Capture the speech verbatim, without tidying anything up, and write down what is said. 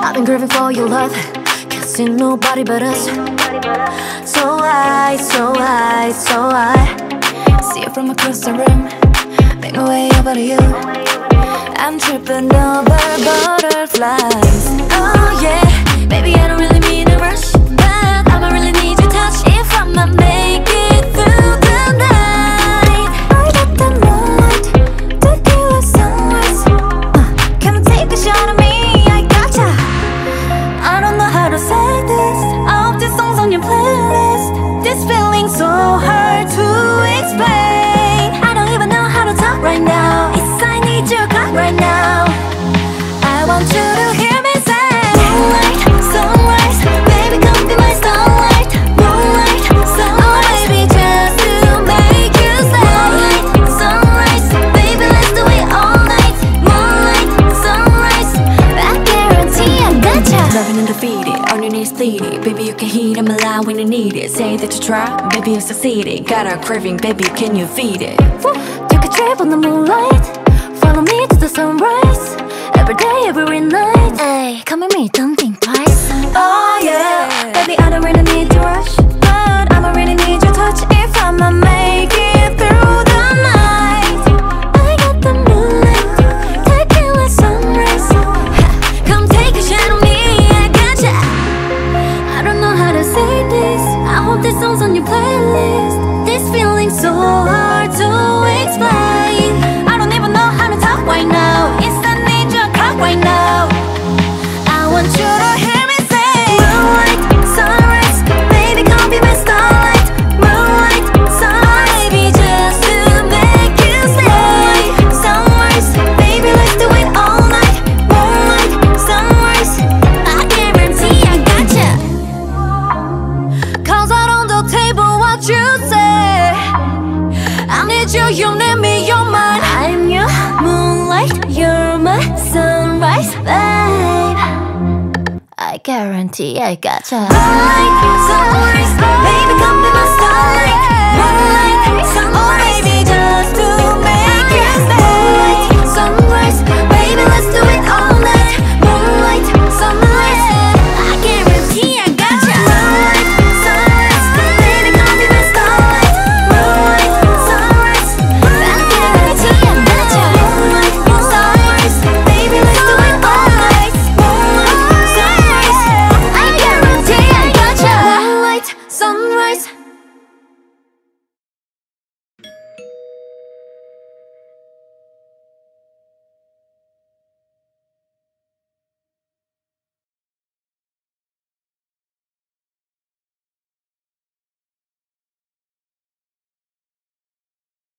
I've been craving for your love, can't see nobody but us. So I, so I, so I see you from across the room, make my way over to you. I'm tripping over butterflies. Oh yeah, baby I don't really mean to rush, but I'ma really need your touch if I'ma make it through the night. I got the moonlight, tequila sunrise. uh, Come and take a shot of me, I gotcha. I don't know how to say this, I hope this song's on your playlist. This feeling's so hard to explain. I don't even know how to talk right now, it's I need your clock right now. I want you to hear me say moonlight, sunrise, baby come be my starlight. Moonlight, sunrise, baby just to make you say moonlight, sunrise, baby let's do it all night. Moonlight, sunrise, I guarantee I gotcha. Loving and defeated, on your knees pleading, baby you can heat, I'm alive when you need it. Say that you try, baby you succeeded. Got a craving, baby can you feed it? Woo. Take a trip on the moonlight, follow me to the sunrise. Every day, every night. Ay, come with me, don't think twice. Oh yeah, baby I don't really need to rush, but I'ma really need your touch if I'ma make it through the night. I got the moonlight, tequila sunrise. Ha, come take a shot on me, I gotcha. I don't know how to say this, I hope this song's on your playlist. This feeling's so hard to explain. I don't even know how to talk right now, it's right now. I want you to hear me say moonlight, sunrise, baby come be my starlight. Moonlight, sunrise, baby just to make you say sunrise, baby let's do it all night. Moonlight, sunrise, I guarantee I gotcha. Cause out on the table what you say, I need you, you need me, you're mine. I'm your moonlight, you're my sunrise, babe. I guarantee I gotcha. Moonlight, sunrise, baby come be my star.